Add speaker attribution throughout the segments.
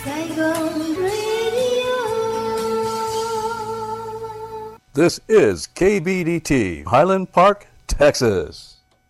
Speaker 1: Saigon Radio.
Speaker 2: This is KBDT, Highland Park, Texas.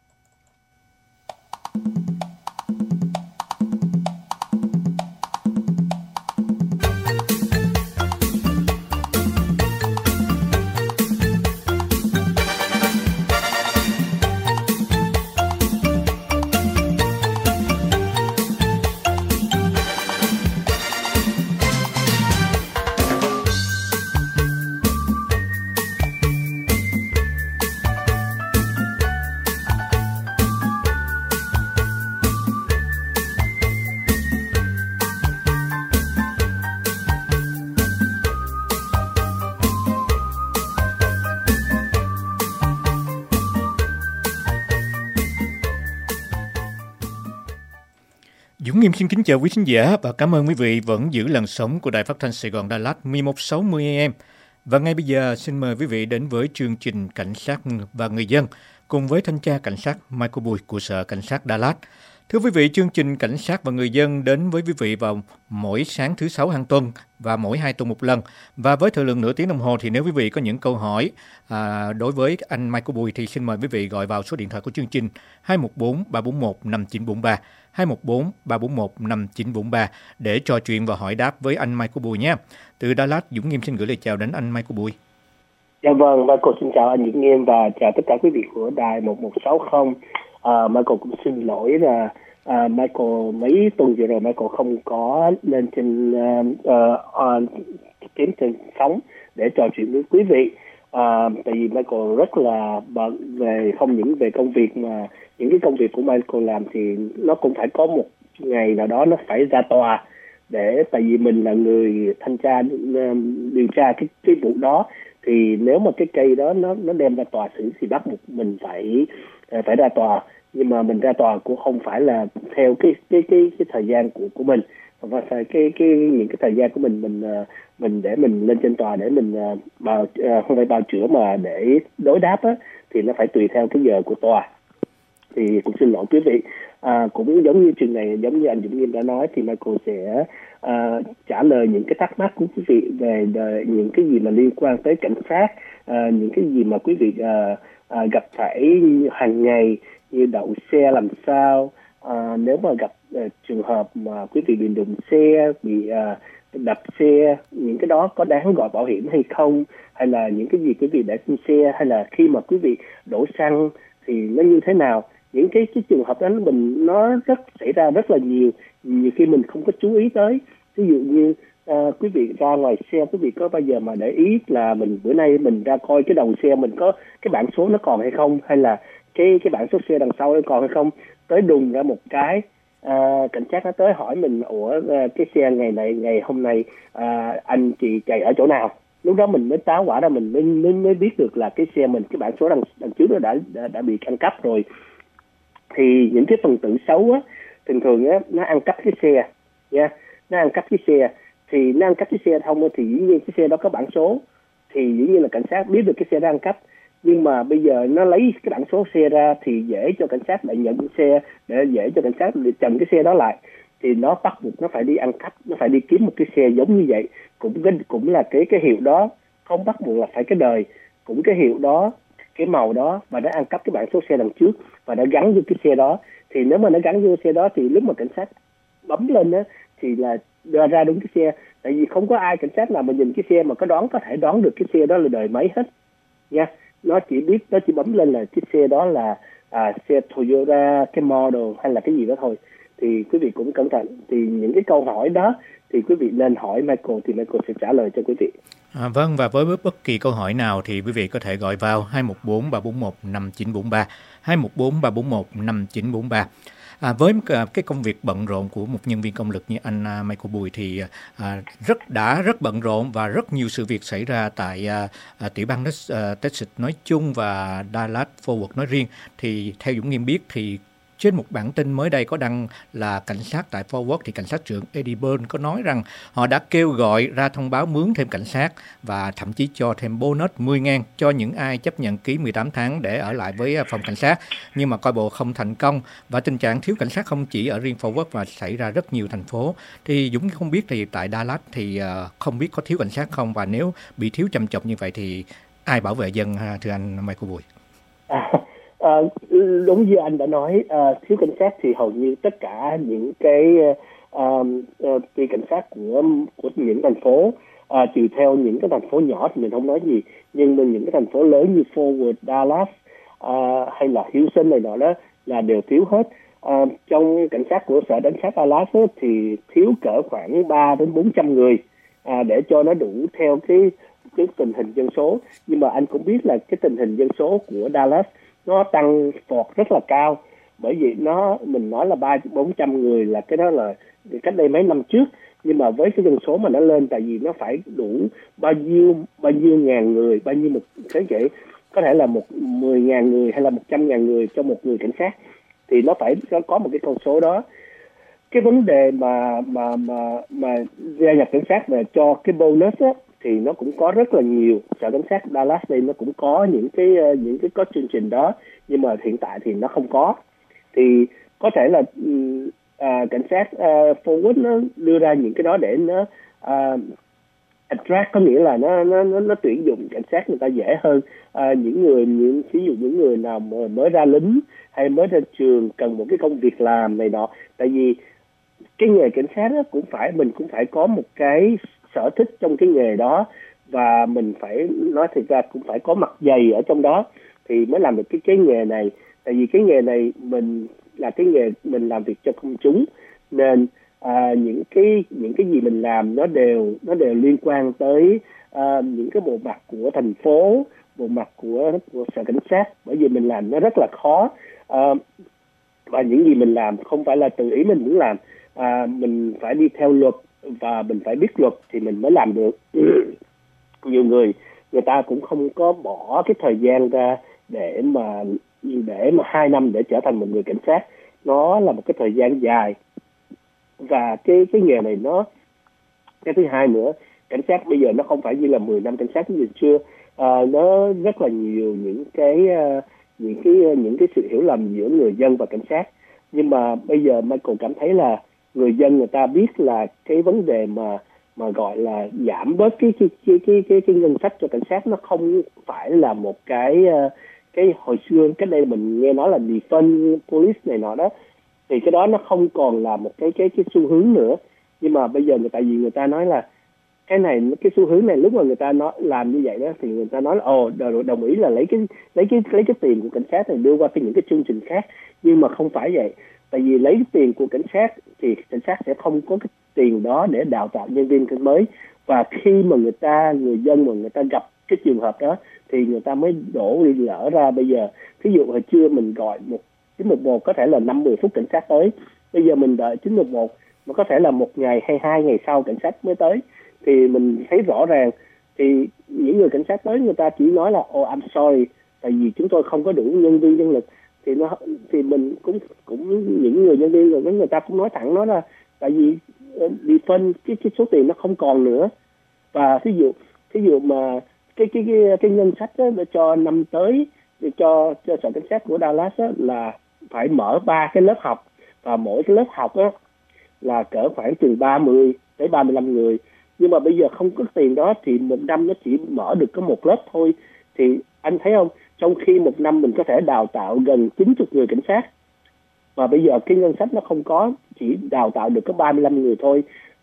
Speaker 3: Dũng Nghiêm xin kính chào quý khán giả và cảm ơn quý vị vẫn giữ làn sóng của Đài Phát thanh Sài Gòn Đà Lạt 1160 AM. Và ngay bây giờ xin mời quý vị đến với chương trình Cảnh sát và người dân cùng với thanh tra cảnh sát Michael Bùi của Sở Cảnh sát Đà Lạt. Thưa quý vị, chương trình Cảnh sát và người dân đến với quý vị vào mỗi sáng thứ Sáu hàng tuần và mỗi 2 tuần một lần. Và với thời lượng nửa tiếng đồng hồ thì nếu quý vị có những câu hỏi đối với anh Michael Bùi thì xin mời quý vị gọi vào số điện thoại của chương trình 214 341 5943, 214 341 5943 để trò chuyện và hỏi đáp với anh Michael Bùi nhé. Từ Đà Lạt, Dũng Nghiêm xin gửi lời chào đến anh Michael Bùi.
Speaker 4: Dạ vâng, Michael xin chào anh Dũng Nghiêm và chào tất cả quý vị của đài 1160. Michael cũng xin lỗi là Michael mấy tuần vừa rồi Michael không có lên trên trên sóng để trò chuyện với quý vị. Tại vì Michael rất là bận về không những về công việc mà những cái công việc của Michael làm thì nó cũng phải có một ngày nào đó nó phải ra tòa để tại vì mình là người thanh tra điều tra cái vụ đó, thì nếu mà cái cây đó nó đem ra tòa xử thì bắt buộc mình phải ra tòa, nhưng mà mình ra tòa cũng không phải là theo cái thời gian của mình, và cái những cái thời gian của mình để mình lên trên tòa để mình không phải bào chữa mà để đối đáp á, thì nó phải tùy theo cái giờ của tòa. Thì cũng xin lỗi quý vị. Cũng giống như trường này, giống như anh Dũng Nghiêm đã nói, thì Michael sẽ trả lời những cái thắc mắc của quý vị về những cái gì mà liên quan tới cảnh sát, những cái gì mà quý vị gặp phải hàng ngày như đậu xe làm sao, nếu mà gặp trường hợp mà quý vị bị đụng xe, bị đập xe, những cái đó có đáng gọi bảo hiểm hay không, hay là những cái gì quý vị để trên xe, hay là khi mà quý vị đổ xăng thì nó như thế nào. Những cái trường hợp đó nó xảy ra rất là nhiều khi mình không có chú ý tới. Ví dụ như quý vị ra ngoài xe, quý vị có bao giờ mà để ý là bữa nay mình ra coi cái đầu xe mình có cái bảng số nó còn hay không, hay là cái bảng số xe đằng sau nó còn hay không. Tới đùng ra một cái, cảnh sát nó tới hỏi mình, cái xe ngày hôm nay anh chị chạy ở chỗ nào. Lúc đó mình mới táo hỏa ra, mình mới biết được là cái xe mình, cái bảng số đằng trước nó đã bị ăn cắp rồi. Thì những cái phần tử xấu á, thường á, nó ăn cắp cái xe nha, nó ăn cắp cái xe. Thì nó ăn cắp cái xe thông thì dĩ nhiên cái xe đó có bảng số, thì dĩ nhiên là cảnh sát biết được cái xe đã ăn cắp. Nhưng mà bây giờ nó lấy cái bảng số xe ra thì dễ cho cảnh sát lại nhận cái xe, để dễ cho cảnh sát trần cái xe đó lại. Thì nó bắt buộc nó phải đi ăn cắp, nó phải đi kiếm một cái xe giống như vậy, cũng là cái hiệu đó, không bắt buộc là phải cái đời, cũng cái hiệu đó, cái màu đó, và đã ăn cắp cái bảng số xe đằng trước và đã gắn vô cái xe đó. Thì nếu mà nó gắn vô xe đó thì lúc mà cảnh sát bấm lên á thì là ra đúng cái xe. Tại vì không có ai cảnh sát nào mà nhìn cái xe mà có thể đoán được cái xe đó là đời mấy hết nha. Nó chỉ bấm lên là cái xe đó là xe Toyota, cái model hay là cái gì đó thôi. Thì quý vị cũng cẩn thận. Thì những cái câu hỏi đó thì quý vị nên hỏi Michael, thì Michael sẽ trả lời cho quý vị.
Speaker 3: Vâng, và với bất kỳ câu hỏi nào thì quý vị có thể gọi vào 214 341 5943, 214 341 5943. Với cái công việc bận rộn của một nhân viên công lực như anh Michael Bùi thì rất bận rộn và rất nhiều sự việc xảy ra tại tiểu bang Texas nói chung và Dallas Fort Worth nói riêng. Thì theo Dũng Nghiêm biết thì trên một bản tin mới đây có đăng là cảnh sát tại Fort Worth thì cảnh sát trưởng Eddie Byrne có nói rằng họ đã kêu gọi ra thông báo mướn thêm cảnh sát và thậm chí cho thêm bonus 10.000 cho những ai chấp nhận ký 18 tháng để ở lại với phòng cảnh sát, nhưng mà coi bộ không thành công. Và tình trạng thiếu cảnh sát không chỉ ở riêng Fort Worth mà xảy ra rất nhiều thành phố. Thì Dũng không biết thì tại Dallas thì không biết có thiếu cảnh sát không, và nếu bị thiếu trầm trọng như vậy thì ai bảo vệ dân thưa anh Michael Bùi?
Speaker 4: Đúng như anh đã nói, thiếu cảnh sát thì hầu như tất cả những cái ty cảnh sát của những thành phố, trừ theo những cái thành phố nhỏ thì mình không nói gì, nhưng mà những cái thành phố lớn như Fort Worth, Dallas hay là Houston này nọ đó là đều thiếu hết. Trong cảnh sát của sở cảnh sát Dallas thì thiếu cỡ khoảng 3 đến 400 người để cho nó đủ theo cái tình hình dân số. Nhưng mà anh cũng biết là cái tình hình dân số của Dallas nó tăng vọt rất là cao, bởi vì mình nói là 300-400 người là cái đó là cách đây mấy năm trước, nhưng mà với cái dân số mà nó lên, tại vì nó phải đủ bao nhiêu ngàn người, bao nhiêu một cái vậy, có thể là 10.000 người hay là 100.000 người cho một người cảnh sát, thì nó phải có một cái con số đó. Cái vấn đề mà gia nhập cảnh sát về cho cái bonus á, thì nó cũng có rất là nhiều. Sở cảnh sát Dallas đây nó cũng có những cái có chương trình đó, nhưng mà hiện tại thì nó không có. Thì có thể là cảnh sát Fort Worth nó đưa ra những cái đó để nó attract, có nghĩa là nó tuyển dụng cảnh sát người ta dễ hơn ví dụ những người nào mới ra lính hay mới ra trường cần một cái công việc làm này nọ. Tại vì cái nghề cảnh sát đó mình cũng phải có một cái sở thích trong cái nghề đó, và mình phải nói thật ra cũng phải có mặt dày ở trong đó thì mới làm được cái nghề này. Tại vì cái nghề này mình là cái nghề mình làm việc cho công chúng, nên những cái gì mình làm nó đều liên quan tới những cái bộ mặt của thành phố, bộ mặt của sở cảnh sát, bởi vì mình làm nó rất là khó, và những gì mình làm không phải là tự ý mình muốn làm, mình phải đi theo luật và mình phải biết luật thì mình mới làm được. Nhiều người ta cũng không có bỏ cái thời gian ra để mà 2 năm để trở thành một người cảnh sát. Nó là một cái thời gian dài, và cái nghề này cái thứ hai nữa, cảnh sát bây giờ nó không phải như là 10 năm cảnh sát như xưa. Nó rất là nhiều những cái sự hiểu lầm giữa người dân và cảnh sát. Nhưng mà bây giờ Michael cảm thấy là người dân người ta biết là cái vấn đề mà gọi là giảm bớt cái ngân sách cho cảnh sát nó không phải là một cái hồi xưa cách đây mình nghe nói là defund police này nọ đó, thì cái đó nó không còn là một cái xu hướng nữa. Nhưng mà bây giờ người ta nói là cái xu hướng này, lúc mà người ta nói làm như vậy đó thì người ta nói là đồng ý là lấy cái tiền của cảnh sát này đưa qua những cái chương trình khác, nhưng mà không phải vậy. Tại vì lấy tiền của cảnh sát thì cảnh sát sẽ không có cái tiền đó để đào tạo nhân viên mới, và khi mà người dân mà người ta gặp cái trường hợp đó thì người ta mới đổ đi lỡ ra. Bây giờ ví dụ hồi trưa mình gọi 911 có thể là 5-10 phút cảnh sát tới, bây giờ mình đợi 911 mà có thể là 1 ngày hay 2 ngày sau cảnh sát mới tới, thì mình thấy rõ ràng thì những người cảnh sát tới người ta chỉ nói là I'm sorry, tại vì chúng tôi không có đủ nhân lực. Thì mình cũng những người nhân viên rồi người ta cũng nói thẳng nó là tại vì đi phân cái số tiền nó không còn nữa. Và ví dụ mà cái ngân sách đó để cho năm tới để cho sở cảnh sát của Dallas đó, là phải mở 3 cái lớp học, và mỗi cái lớp học đó là cỡ khoảng từ 30 tới 35 người. Nhưng mà bây giờ không có tiền đó thì một năm nó chỉ mở được có 1 lớp thôi. Thì anh thấy không, trong khi một năm mình có thể đào tạo gần 90 người cảnh sát, mà bây giờ cái ngân sách nó không có, chỉ đào tạo được có 35 người thôi.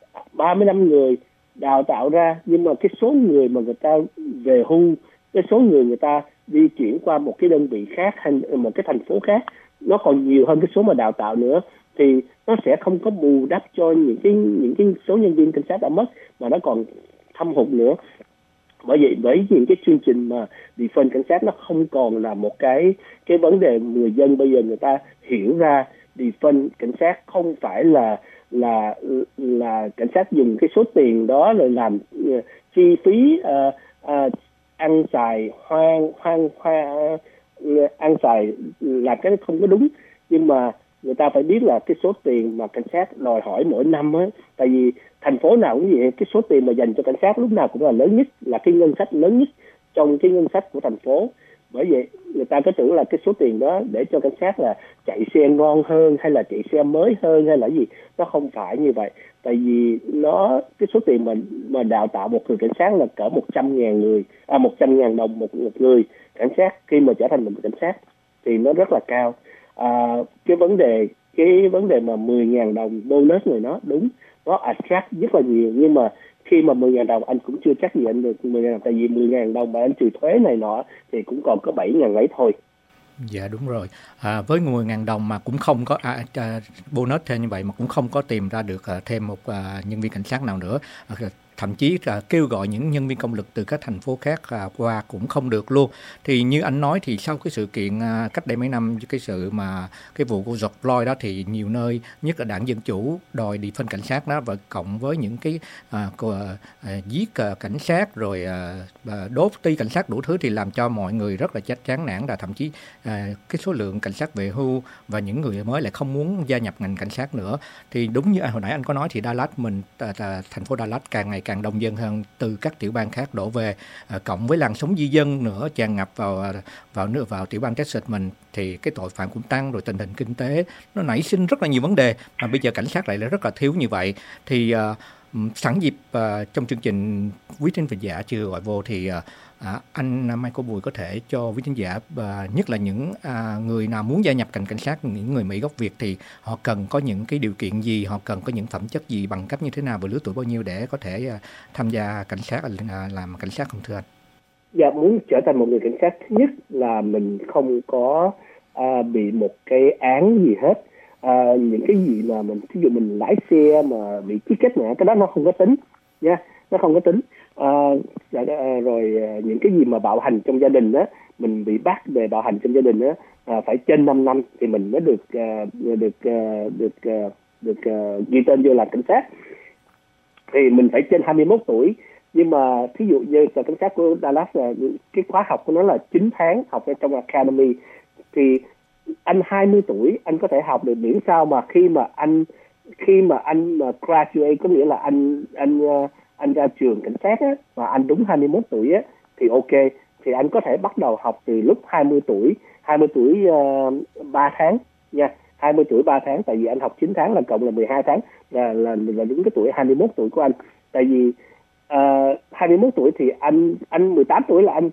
Speaker 4: 35 người đào tạo ra, nhưng mà cái số người mà người ta về hưu, cái số người ta di chuyển qua một cái đơn vị khác hay một cái thành phố khác nó còn nhiều hơn cái số mà đào tạo nữa, thì nó sẽ không có bù đắp cho những cái số nhân viên cảnh sát đã mất, mà nó còn thâm hụt nữa. Bởi vậy với những cái chương trình mà defund cảnh sát nó không còn là một cái vấn đề. Người dân bây giờ người ta hiểu ra defund cảnh sát không phải là cảnh sát dùng cái số tiền đó rồi làm chi phí ăn xài hoang ăn xài làm cái không có đúng. Nhưng mà người ta phải biết là cái số tiền mà cảnh sát đòi hỏi mỗi năm á, tại vì thành phố nào cũng vậy, cái số tiền mà dành cho cảnh sát lúc nào cũng là lớn nhất, là cái ngân sách lớn nhất trong cái ngân sách của thành phố. Bởi vậy người ta cứ tưởng là cái số tiền đó để cho cảnh sát là chạy xe ngon hơn hay là chạy xe mới hơn hay là gì. Nó không phải như vậy, tại vì cái số tiền mà đào tạo một người cảnh sát là cỡ 100.000 đồng một người cảnh sát khi mà trở thành một cảnh sát thì nó rất là cao. Cái vấn đề mà 10.000 đồng bonus này nó đúng, nó attract rất là nhiều, nhưng mà khi mà 10.000 đồng anh cũng chưa chắc gì anh được 10.000 đồng, tại vì 10.000 đồng mà anh trừ thuế này nọ thì cũng còn có 7.000 ấy thôi.
Speaker 3: Dạ đúng rồi. Với 10.000 đồng mà cũng không có bonus thêm như vậy mà cũng không có tìm ra được thêm một nhân viên cảnh sát nào nữa. Thậm chí kêu gọi những nhân viên công lực từ các thành phố khác qua cũng không được luôn. Thì như anh nói thì sau cái sự kiện cách đây mấy năm, cái sự mà cái vụ của George Floyd đó, thì nhiều nơi, nhất là đảng Dân Chủ đòi defund cảnh sát đó, và cộng với những cái giết cảnh sát rồi đốt ti cảnh sát đủ thứ, thì làm cho mọi người rất là chán nản, là thậm chí cái số lượng cảnh sát về hưu và những người mới lại không muốn gia nhập ngành cảnh sát nữa. Thì đúng như hồi nãy anh có nói thì Dallas thành phố Dallas càng ngày càng đông dân hơn, từ các tiểu bang khác đổ về, cộng với làn sóng di dân nữa tràn ngập vào tiểu bang Texas mình, thì cái tội phạm cũng tăng, rồi tình hình kinh tế nó nảy sinh rất là nhiều vấn đề, mà bây giờ cảnh sát lại rất là thiếu như vậy. Thì sẵn dịp trong chương trình quý thính giả chưa gọi vô thì anh Michael Bùi có thể cho quý thính giả, nhất là những người nào muốn gia nhập ngành cảnh sát, những người Mỹ gốc Việt, thì họ cần có những cái điều kiện gì, họ cần có những phẩm chất gì, bằng cấp như thế nào và lứa tuổi bao nhiêu để có thể tham gia cảnh sát, làm cảnh sát không thưa anh?
Speaker 4: Dạ, muốn trở thành một người cảnh sát, thứ nhất là mình không có bị một cái án gì hết. Những cái gì mà ví dụ mình lái xe mà bị ký kết nè, cái đó nó không có tính nha, nó không có tính. Rồi những cái gì mà bạo hành trong gia đình á, mình bị bắt về bạo hành trong gia đình á, phải trên 5 năm thì mình mới được ghi tên vô làm cảnh sát. Thì mình phải trên 21 tuổi. Nhưng mà thí dụ như là cảnh sát của Dallas là cái khóa học của nó là 9 tháng học ở trong academy, thì anh 20 tuổi anh có thể học được, miễn sao mà khi mà anh graduate, có nghĩa là anh ra trường cảnh sát á, mà anh đúng 21 tuổi á thì ok, thì anh có thể bắt đầu học từ lúc 20 tuổi 3 tháng nha, 20 tuổi 3 tháng, tại vì anh học 9 tháng là cộng là 12 tháng, là đúng cái tuổi 21 tuổi của anh. Tại vì 21 tuổi thì anh 18 tuổi là anh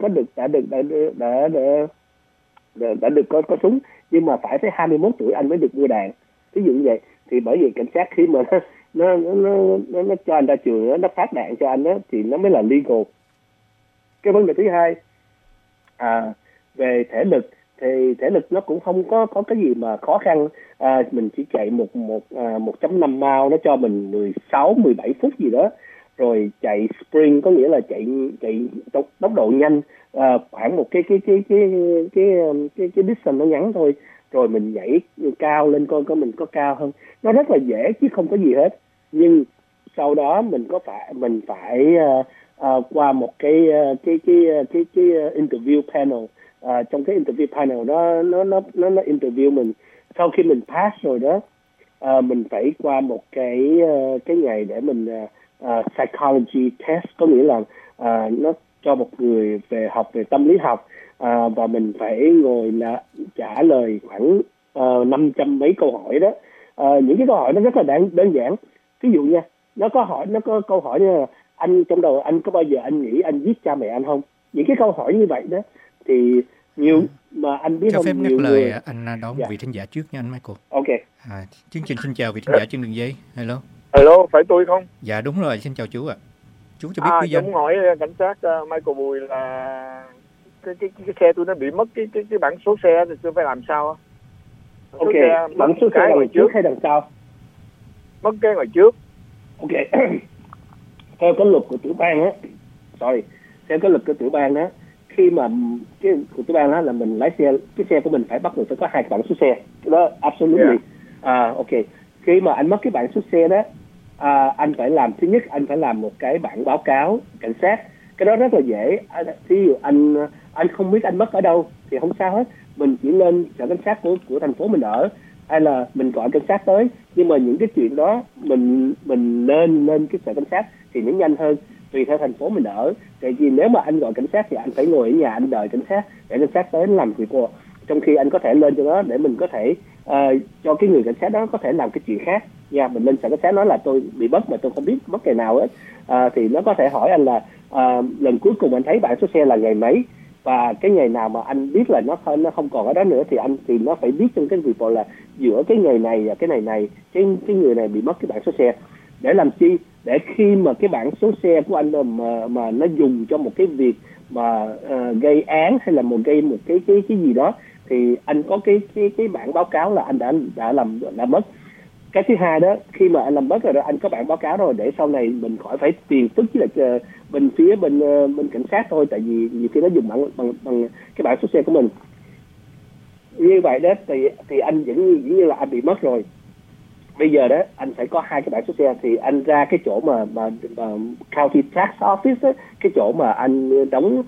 Speaker 4: đã được có súng, nhưng mà phải tới 21 tuổi anh mới được mua đạn, ví dụ như vậy. Thì bởi vì cảnh sát khi mà nó cho anh ra trường, nó phát đạn cho anh đó, thì nó mới là legal. Cái vấn đề thứ hai, về thể lực, thì thể lực nó cũng không có cái gì mà khó khăn. Mình chỉ chạy 1.5 mile, nó cho mình 16-17 phút gì đó. Rồi chạy sprint, có nghĩa là chạy tốc độ nhanh, khoảng một cái distance nó ngắn thôi. Rồi mình nhảy cao lên coi mình có cao hơn. Nó rất là dễ chứ không có gì hết. Nhưng sau đó mình phải qua một cái interview panel. Trong cái interview panel đó nó interview mình. Sau khi mình pass rồi đó, mình phải qua một cái ngày để mình psychology test, có nghĩa là nó cho một người học về tâm lý học, và mình phải ngồi là trả lời khoảng 500 mấy câu hỏi đó. Những cái câu hỏi nó rất là đơn giản. Ví dụ nha, nó có câu hỏi như là anh trong đầu anh có bao giờ anh nghĩ anh giết cha mẹ anh không? Những cái câu hỏi như vậy đó thì nhiều mà anh biết
Speaker 3: cho
Speaker 4: không,
Speaker 3: phép
Speaker 4: nhiều
Speaker 3: ngắt
Speaker 4: người...
Speaker 3: lời anh đón một vị thính giả trước nha anh Michael.
Speaker 4: Ok.
Speaker 3: Chương trình xin chào vị thính giả trên đường dây.
Speaker 5: Hello, phải tôi không?
Speaker 3: Dạ đúng rồi, xin chào chú ạ. Chú cho biết quý danh.
Speaker 5: Tôi muốn hỏi cảnh sát Michael Bùi là cái xe tôi nó bị mất cái bảng số xe thì tôi phải làm sao?
Speaker 4: Ok, bảng số xe là ngoài trước hay đằng sau?
Speaker 5: Mất cái ngoài trước.
Speaker 4: Ok. Theo cái luật của tiểu bang á, theo cái luật của tiểu bang đó, khi mà cái của tiểu bang đó là mình lái xe, cái xe của mình phải bắt buộc phải có 2 bảng số xe. Cái đó absolutely. Ok. Khi mà anh mất cái bảng số xe đó, anh phải làm, thứ nhất anh phải làm một cái bản báo cáo cảnh sát. Cái đó rất là dễ. Ví dụ anh không biết anh mất ở đâu thì không sao hết, mình chỉ lên sở cảnh sát của thành phố mình ở, hay là mình gọi cảnh sát tới. Nhưng mà những cái chuyện đó mình nên cái sở cảnh sát thì nó nhanh hơn, tùy theo thành phố mình ở. Tại vì nếu mà anh gọi cảnh sát thì anh phải ngồi ở nhà anh đợi cảnh sát để cảnh sát tới làm việc của, trong khi anh có thể lên cho nó để mình có thể cho cái người cảnh sát đó có thể làm cái chuyện khác nha. Mình lên sở cảnh sát nói là tôi bị mất mà tôi không biết mất ngày nào hết, thì nó có thể hỏi anh là lần cuối cùng anh thấy bảng số xe là ngày mấy, và cái ngày nào mà anh biết là nó không còn ở đó nữa thì nó phải biết trong cái report là giữa cái ngày này và cái này cái người này bị mất cái bảng số xe. Để làm chi? Để khi mà cái bảng số xe của anh mà nó dùng cho một cái việc mà gây án hay là một cái gì đó thì anh có cái bản báo cáo là anh đã mất. Cái thứ hai đó, khi mà anh làm mất rồi đó, anh có bản báo cáo rồi để sau này mình khỏi phải phiền phức với lại bên phía bên cảnh sát thôi, tại vì nhiều khi nó dùng bằng cái bảng số xe của mình. Như vậy đó thì anh vẫn như là anh bị mất rồi. Bây giờ đó anh phải có 2 cái bảng số xe, thì anh ra cái chỗ mà county tax office đó, cái chỗ mà anh đóng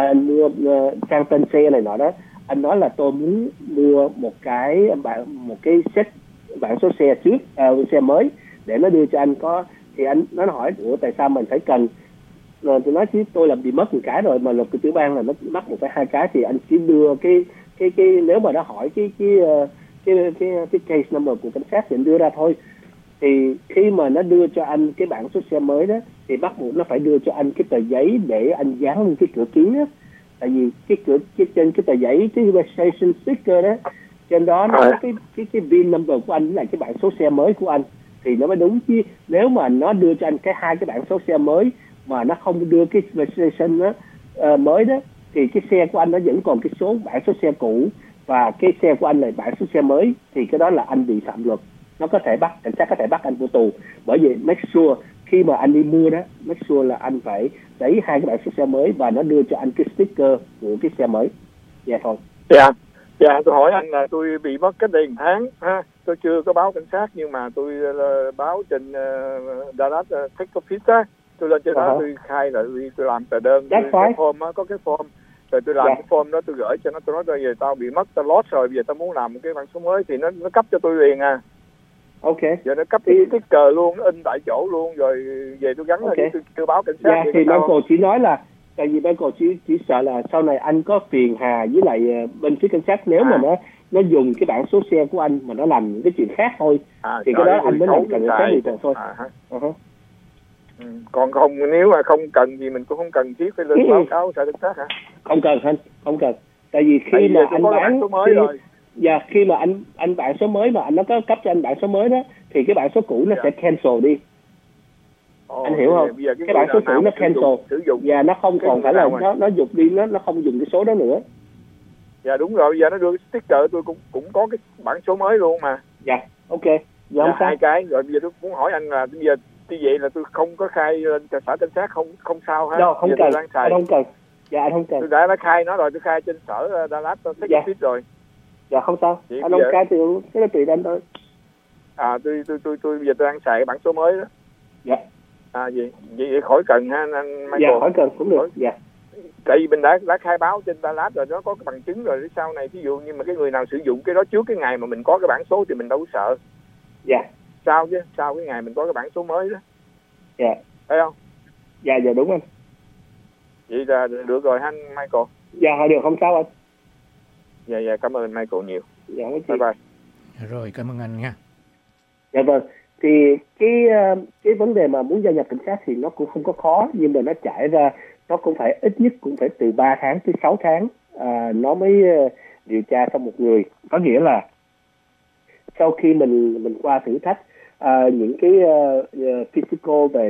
Speaker 4: sang tên xe này nọ đó, anh nói là tôi muốn mua một cái set bảng số xe trước, xe mới để nó đưa cho anh. Thì nó hỏi tại sao mình phải cần, rồi tôi nói chứ tôi làm bị mất một cái rồi mà luật của tiểu bang là nó mất 1,2 cái, thì anh chỉ đưa cái nếu mà nó hỏi cái case number của cảnh sát thì anh đưa ra thôi. Thì khi mà nó đưa cho anh cái bảng số xe mới đó thì bắt buộc nó phải đưa cho anh cái tờ giấy để anh dán lên cái cửa kính đó. Tại vì trên cái tờ giấy, cái registration sticker đó, trên đó nó có cái VIN number của anh với lại cái bảng số xe mới của anh thì nó mới đúng. Chứ nếu mà nó đưa cho anh 2 cái bảng số xe mới mà nó không đưa cái registration đó, mới đó, thì cái xe của anh nó vẫn còn cái số bảng số xe cũ và cái xe của anh là bảng số xe mới, thì cái đó là anh bị phạm luật. Nó có thể cảnh sát có thể bắt anh vô tù. Bởi vậy make sure khi mà anh đi mua đó, make sure là anh phải lấy 2 cái bảng số xe mới và nó đưa cho anh cái sticker của cái xe mới. Dạ thôi.
Speaker 5: Dạ, tôi hỏi anh là tôi bị mất cách đây 1 tháng ha. Tôi chưa có báo cảnh sát, nhưng mà tôi báo trên Dallas Tech Office á. Tôi lên trên đó tôi khai là tôi làm tờ đơn, cái form á, có cái form. Rồi tôi làm cái form đó tôi gửi cho nó, tôi nói bây giờ tao bị mất, tao lost rồi, bây giờ tao muốn làm một cái bảng số mới thì nó cấp cho tôi liền à.
Speaker 4: Ok.
Speaker 5: Giờ nó cấp cái sticker luôn, nó in tại chỗ luôn, rồi về tôi gắn là tôi báo cảnh sát.
Speaker 4: Dạ, thì Michael chỉ nói là tại vì Michael chỉ sợ là sau này anh có phiền hà với lại bên phía cảnh sát nếu mà nó dùng cái bảng số xe của anh mà nó làm những cái chuyện khác thôi, thì cái đó anh mới làm cảnh sát thì thôi.
Speaker 5: Còn không, nếu mà không cần thì mình cũng không cần thiết phải lên báo cáo sở cảnh sát hả?
Speaker 4: Không cần. Tại vì khi mà anh bán số mới rồi. Dạ, khi mà anh bảng số mới mà anh nó có cấp cho anh bảng số mới đó thì cái bảng số cũ nó sẽ cancel đi. Anh hiểu không? Cái bảng số cũ nó cancel và nó không còn phải là nó dục đi, nó không dùng cái số đó nữa.
Speaker 5: Dạ đúng rồi, bây giờ nó đưa cái sticker tôi cũng có cái bảng số mới luôn mà.
Speaker 4: Dạ, ok. Dạ,
Speaker 5: 2 cái rồi. Bây giờ tôi muốn hỏi anh là bây giờ như vậy là tôi không có khai lên sở cảnh sát không sao ha?
Speaker 4: Không cần. Anh không cần. Dạ, anh không cần.
Speaker 5: Tôi đã khai nó rồi, tôi khai trên sở Dallas Tech Office rồi.
Speaker 4: Dạ không sao. Vậy anh không khai thì cái đó tùy anh thôi.
Speaker 5: Tôi bây giờ tôi đang xài cái bảng số mới đó.
Speaker 4: Dạ.
Speaker 5: Vậy khỏi cần ha anh Michael?
Speaker 4: Dạ, khỏi cần cũng được. Dạ.
Speaker 5: Tại vì mình đã khai báo trên Dallas rồi, nó có cái bằng chứng rồi. Sau này ví dụ như mà cái người nào sử dụng cái đó trước cái ngày mà mình có cái bảng số thì mình đâu có sợ.
Speaker 4: Dạ.
Speaker 5: Sau cái ngày mình có cái bảng số mới đó.
Speaker 4: Dạ.
Speaker 5: Thấy không?
Speaker 4: Dạ đúng anh.
Speaker 5: Vậy là được rồi anh Michael.
Speaker 4: Dạ được, không sao anh.
Speaker 5: Dạ cảm ơn Michael nhiều.
Speaker 4: Dạ,
Speaker 5: bye bye.
Speaker 3: Rồi, cảm ơn anh nha.
Speaker 4: Dạ vâng. Thì cái vấn đề mà muốn gia nhập cảnh sát thì nó cũng không có khó, nhưng mà nó trải ra nó cũng phải ít nhất cũng phải từ 3 tháng tới 6 tháng nó mới điều tra xong một người. Có nghĩa là sau khi mình qua thử thách những cái physical về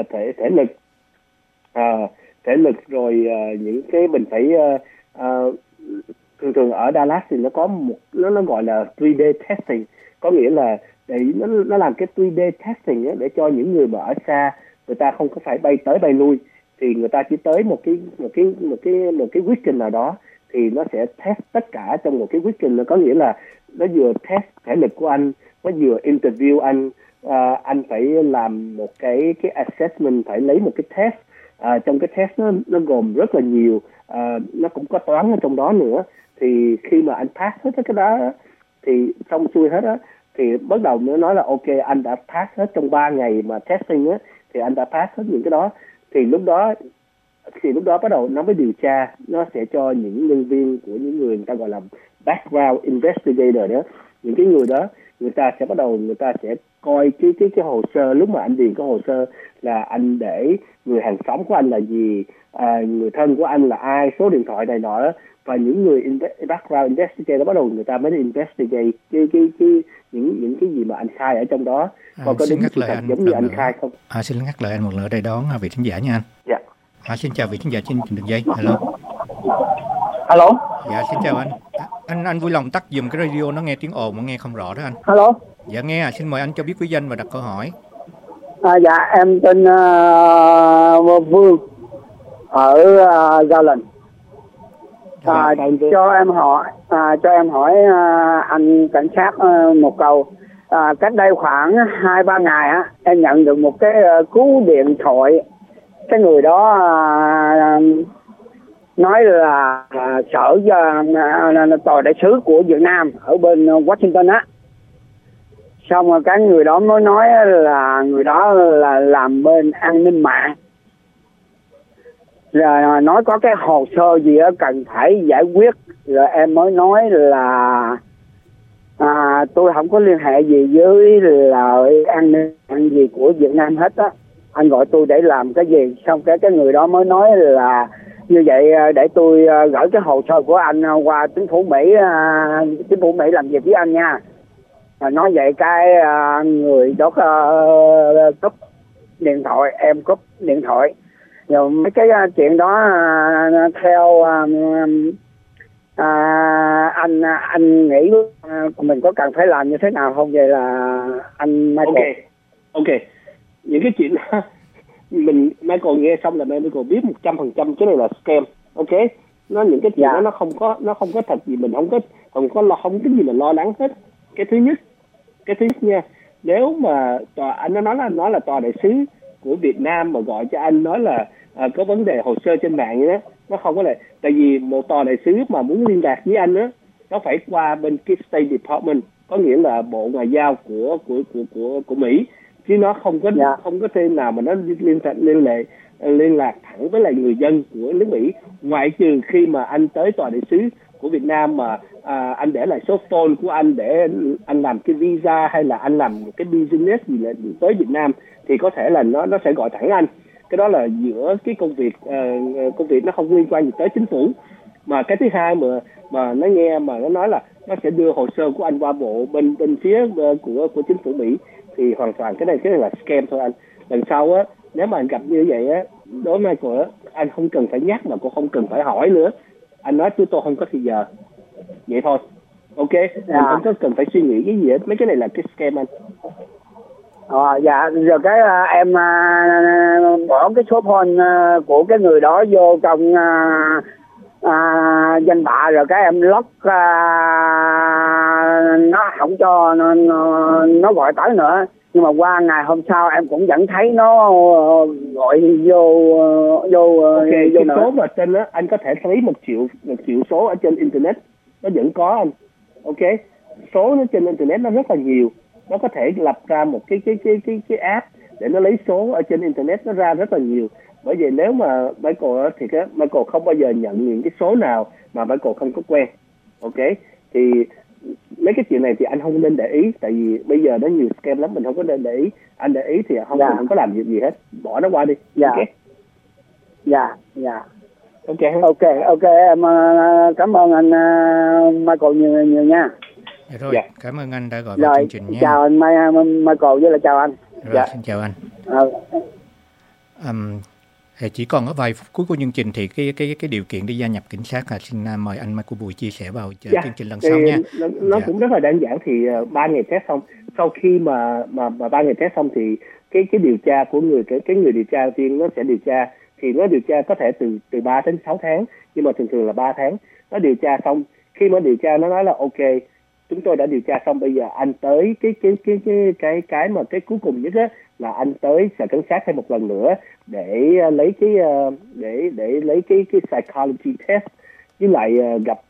Speaker 4: thể lực rồi những cái mình phải thường ở Dallas thì nó có nó gọi là 3-day testing, có nghĩa là để nó làm cái 3-day testing á, để cho những người mà ở xa người ta không có phải bay tới bay lui, thì người ta chỉ tới một cái weekend nào đó thì nó sẽ test tất cả trong một cái weekend. Có nghĩa là nó vừa test thể lực của anh, nó vừa interview anh phải làm một cái assessment, phải lấy một cái test. Trong cái test nó gồm rất là nhiều, nó cũng có toán ở trong đó nữa. Thì khi mà anh pass hết cái đó thì xong xuôi hết á, thì bắt đầu mới nói là ok, anh đã pass hết trong 3 ngày mà testing á, thì anh đã pass hết những cái đó. Thì lúc đó bắt đầu nó mới điều tra, nó sẽ cho những nhân viên của những người ta gọi là background investigator đó, những cái người đó người ta sẽ coi cái hồ sơ. Lúc mà anh điền cái hồ sơ là anh để người hàng xóm của anh là gì, người thân của anh là ai, số điện thoại này nọ đó, và những người background investigator bắt đầu người ta mới investigate những cái gì mà anh khai ở trong đó, còn có đúng sự thật giống như anh khai không.
Speaker 3: Xin ngắt lời anh một lần để đón vị thính giả nha anh.
Speaker 4: Dạ.
Speaker 3: Xin chào vị thính giả trên đường dây. Hello.
Speaker 6: Alo.
Speaker 3: Dạ xin chào anh. Anh vui lòng tắt giùm cái radio, nó nghe tiếng ồn mà nghe không rõ đó anh.
Speaker 6: Alo.
Speaker 3: Dạ nghe. Xin mời anh cho biết quý danh và đặt câu hỏi.
Speaker 6: Dạ em tên Vương ở Garland. Cho em hỏi anh cảnh sát một câu. Cách đây khoảng 2-3 ngày á, em nhận được một cái cú điện thoại. Cái người đó nói là sở tòa đại sứ của Việt Nam ở bên Washington á. Xong rồi cái người đó mới nói là người đó là làm bên an ninh mạng, rồi nói có cái hồ sơ gì đó cần phải giải quyết. Rồi em mới nói là tôi không có liên hệ gì với là an ninh gì của Việt Nam hết á, anh gọi tôi để làm cái gì. Xong cái người đó mới nói là như vậy để tôi gửi cái hồ sơ của anh qua chính phủ Mỹ làm việc với anh nha. Nói vậy cái người đó cúp điện thoại, em cúp điện thoại. Rồi mấy cái chuyện đó theo anh nghĩ mình có cần phải làm như thế nào không? Vậy là anh Michael.
Speaker 4: Ok. Những cái chuyện đó Michael nghe xong là Michael biết 100% cái này là scam. Ok. Những cái chuyện đó nó không có thật gì, mình không có gì mà lo lắng hết. Cái thứ nhất nha, nếu mà anh nói là tòa đại sứ của Việt Nam mà gọi cho anh nói là có vấn đề hồ sơ trên mạng vậy đó, nó không có lại. Tại vì một tòa đại sứ mà muốn liên lạc với anh á, nó phải qua bên cái State Department, có nghĩa là bộ ngoại giao của Mỹ, chứ nó không có thể nào mà nó liên lạc thẳng với lại người dân của nước Mỹ, ngoại trừ khi mà anh tới tòa đại sứ của Việt Nam mà anh để lại số phone của anh để anh làm cái visa hay là anh làm một cái business gì là tới Việt Nam, thì có thể là nó sẽ gọi thẳng anh. Cái đó là giữa cái công việc nó không liên quan gì tới chính phủ. Mà cái thứ hai mà nó nghe mà nó nói là nó sẽ đưa hồ sơ của anh qua bộ bên phía của chính phủ Mỹ, thì hoàn toàn cái này là scam thôi anh. Lần sau á, nếu mà anh gặp như vậy á, đối với Michael á, anh không cần phải nhắc mà cũng không cần phải hỏi nữa. Anh nói tôi không có thì giờ. Vậy thôi. Ok. Anh không có cần phải suy nghĩ cái gì hết. Mấy cái này là cái scam anh.
Speaker 6: Dạ, rồi cái em bỏ cái số phone của cái người đó vô trong danh bạ, rồi cái em lock nó không cho nó gọi tới nữa. Nhưng mà qua ngày hôm sau em cũng vẫn thấy nó gọi vô
Speaker 4: cái
Speaker 6: nữa.
Speaker 4: số mà trên đó anh có thể thấy một triệu số ở trên internet, nó vẫn có anh. Ok, số nó trên internet nó rất là nhiều, nó có thể lập ra một cái app để nó lấy số ở trên internet, nó ra rất là nhiều. Bởi vì nếu mà Michael thì Michael không bao giờ nhận những cái số nào mà Michael không có quen. Ok, thì mấy cái chuyện này thì anh không nên để ý, tại vì bây giờ nó nhiều scam lắm, mình không có nên để ý. Anh để ý thì không có làm gì hết, bỏ nó qua đi. Ok.
Speaker 6: Dạ.
Speaker 4: Ok,
Speaker 6: em cảm ơn anh Michael nhiều nha.
Speaker 3: Rồi, cảm ơn anh đã gọi vào chương trình nha.
Speaker 6: Chào anh Michael với là chào anh.
Speaker 3: Rồi, xin chào anh. Chỉ còn ở vài phút cuối của chương trình thì cái điều kiện để gia nhập cảnh sát xin mời anh Michael Bùi chia sẻ vào chương trình lần sau nha.
Speaker 4: Nó cũng rất là đơn giản, thì 3 ngày test xong, sau khi mà 3 ngày test xong thì cái điều tra của cái người điều tra viên nó sẽ điều tra, thì nó điều tra có thể từ 3 đến 6 tháng, nhưng mà thường là 3 tháng. Nó điều tra xong, khi mà điều tra nó nói là ok, chúng tôi đã điều tra xong, bây giờ anh tới cái mà cái cuối cùng nhất á, là anh tới sở cảnh sát thêm một lần nữa để lấy cái psychology test, với lại gặp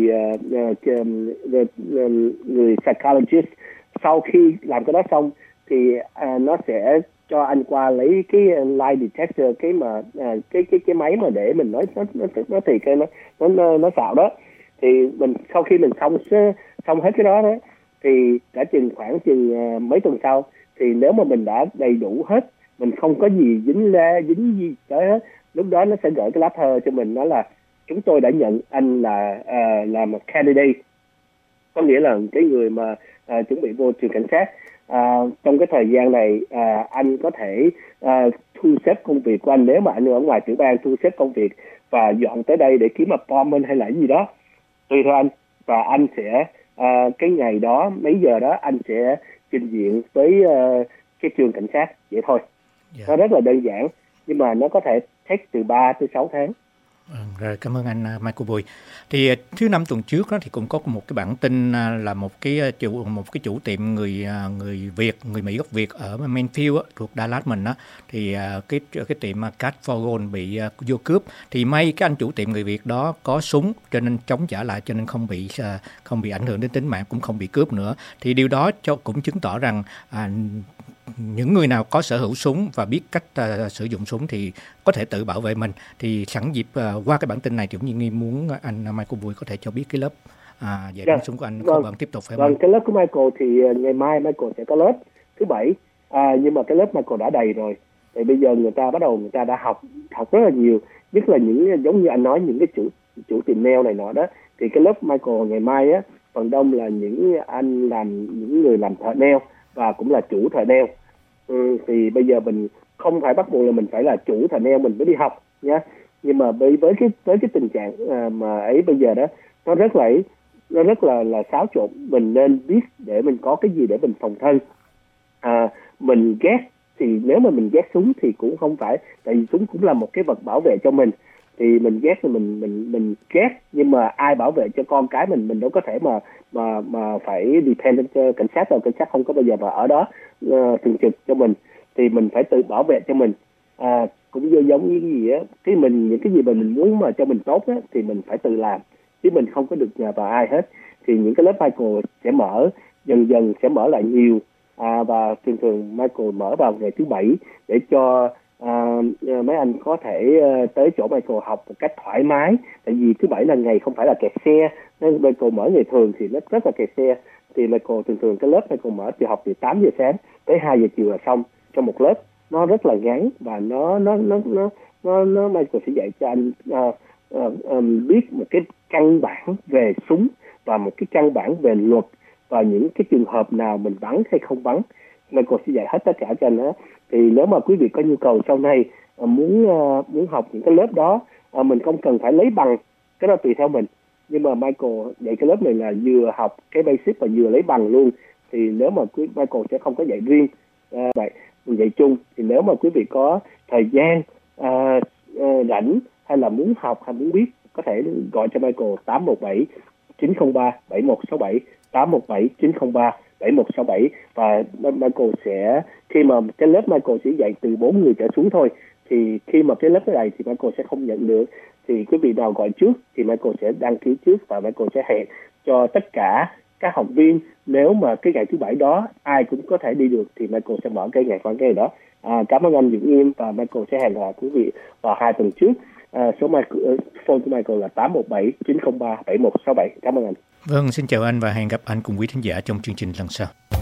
Speaker 4: người psychologist. Sau khi làm cái đó xong thì nó sẽ cho anh qua lấy cái lie detector, cái mà cái máy mà để mình nói thiệt nó xạo đó. Thì mình sau khi mình xong hết cái đó thì đã khoảng chừng mấy tuần sau, thì nếu mà mình đã đầy đủ hết, mình không có gì dính gì tới hết, lúc đó nó sẽ gửi cái lá thơ cho mình, đó là chúng tôi đã nhận anh là một candidate, có nghĩa là cái người mà chuẩn bị vô trường cảnh sát. Trong cái thời gian này anh có thể thu xếp công việc của anh, nếu mà anh ở ngoài tiểu bang, thu xếp công việc và dọn tới đây để kiếm appointment hay là gì đó tùy theo anh, và anh sẽ cái ngày đó mấy giờ đó anh sẽ trình diện với cái trường cảnh sát, vậy thôi. Nó rất là đơn giản, nhưng mà nó có thể take từ 3 tới 6 tháng.
Speaker 3: Rồi, cảm ơn anh Michael Bùi. Thì thứ năm tuần trước đó thì cũng có một cái bản tin là một cái chủ tiệm người Việt, người Mỹ gốc Việt ở Mansfield á, thuộc Dallas mình á, thì cái tiệm Cat for Gold bị vô cướp. Thì may cái anh chủ tiệm người Việt đó có súng cho nên chống trả lại, cho nên không bị ảnh hưởng đến tính mạng, cũng không bị cướp nữa. Thì điều đó cũng chứng tỏ rằng những người nào có sở hữu súng và biết cách sử dụng súng thì có thể tự bảo vệ mình. Thì sẵn dịp qua cái bản tin này thì cũng như muốn anh Michael Bùi có thể cho biết cái lớp dạy bắn súng của anh có vẫn tiếp tục phải không?
Speaker 4: Vâng, cái lớp của Michael thì ngày mai Michael sẽ có lớp thứ 7, nhưng mà cái lớp Michael đã đầy rồi. Thì bây giờ người ta đã học rất là nhiều, nhất là những giống như anh nói, những cái chủ tiệm nail này nọ đó. Thì cái lớp Michael ngày mai á, phần đông là những người làm thợ nail và cũng là chủ thợ nail. Thì bây giờ mình không phải bắt buộc là mình phải là chủ thợ nail mình mới đi học nhé, nhưng mà với cái tình trạng mà ấy bây giờ đó, nó rất là xáo trộn. Mình nên biết để mình có cái gì để mình phòng thân. Mình ghét thì nếu mà mình ghét súng thì cũng không phải, tại vì súng cũng là một cái vật bảo vệ cho mình. Thì mình ghét thì mình ghét, nhưng mà ai bảo vệ cho con cái mình đâu có thể mà phải depend on cảnh sát đâu. Cảnh sát không có bao giờ mà ở đó thường trực cho mình, thì mình phải tự bảo vệ cho mình. Cũng giống như cái gì á, những cái gì mà mình muốn mà cho mình tốt á, thì mình phải tự làm, chứ mình không có được nhờ vào ai hết. Thì những cái lớp Michael sẽ mở dần sẽ mở lại nhiều, và thường Michael mở vào ngày thứ 7 để cho mấy anh có thể tới chỗ Michael học một cách thoải mái. Tại vì thứ 7 là ngày không phải là kẹt xe, nên Michael mở ngày thường thì nó rất là kẹt xe. Thì Michael thường cái lớp Michael mở thì học từ 8 giờ sáng tới 2 giờ chiều là xong trong một lớp. Nó rất là ngắn, và nó Michael sẽ dạy cho anh biết một cái căn bản về súng và một cái căn bản về luật, và những cái trường hợp nào mình bắn hay không bắn. Michael sẽ dạy hết tất cả cho anh đó. Thì nếu mà quý vị có nhu cầu sau này muốn học những cái lớp đó, mình không cần phải lấy bằng, cái đó tùy theo mình. Nhưng mà Michael dạy cái lớp này là vừa học cái basic và vừa lấy bằng luôn. Thì nếu mà Michael sẽ không có dạy riêng, vậy mình dạy chung. Thì nếu mà quý vị có thời gian rảnh hay là muốn học hay muốn biết, có thể gọi cho Michael 817-903-7167, 817-903-7167. Và Michael sẽ, khi mà cái lớp Michael sẽ dạy từ 4 người trở xuống thôi, thì khi mà cái lớp này thì Michael sẽ không nhận được. Thì quý vị nào gọi trước thì Michael sẽ đăng ký trước, và Michael sẽ hẹn cho tất cả các học viên. Nếu mà cái ngày thứ 7 đó ai cũng có thể đi được thì Michael sẽ mở cái ngày đó. Cảm ơn anh Dũng Im, và Michael sẽ hẹn gặp quý vị vào 2 tuần trước. Số phone của Michael là 817-903-7167. Cảm ơn anh.
Speaker 3: Vâng, xin chào anh và hẹn gặp anh cùng quý thính giả trong chương trình lần sau.